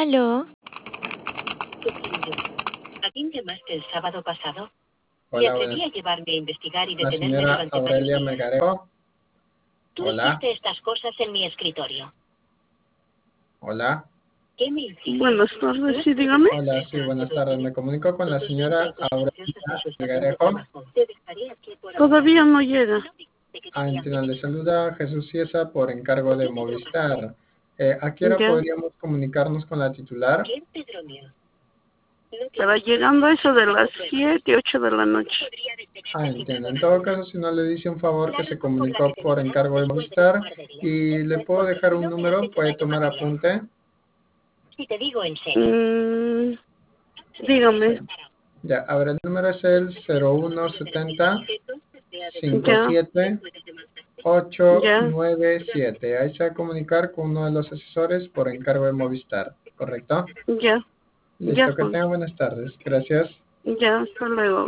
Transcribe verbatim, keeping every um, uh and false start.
Aló. ¿A quién llamaste el sábado pasado? Me Hola, atreví buenas. a llevarme a investigar y La detenerme señora durante Aurelia varios días. Melgarejo. Tú Hola, hiciste estas cosas en mi escritorio. hola. ¿Qué me hiciste? Buenas tardes, sí, dígame. Hola, sí, buenas tardes. Me comunico con la Tus señora venta y Aurelia sospechosas en su estación de Melgarejo. trabajo. Te dejaré aquí por Todavía no llega. ahora. ¿De qué Ah, te entiendo. Le hacen? saluda Jesús Ciesa por encargo de Movistar. Eh, ¿A qué hora Ya. podríamos comunicarnos con la titular? ¿Quién te droneó? No Estará tienes llegando a eso de las pruebas. siete, ocho de la noche. Podría detenerte Ah, sin entiendo. En perdonarte. todo caso, si no le dice un favor, La que se razón por la comunicó que te por liberaron encargo de después de un Movistar par de días y le fue puedo porque dejar un no me has número, hecho puede daño tomar material. apunte. Si te digo en serio. Mm, dígame. Ya, ahora el número es el cero uno setenta Ya, 57 ocho ya, nueve siete. Ahí se va a comunicar con uno de los asesores por encargo de Movistar, ¿correcto? ya, ya, Listo, que Juan. tengan buenas tardes. Gracias. Ya, hasta luego.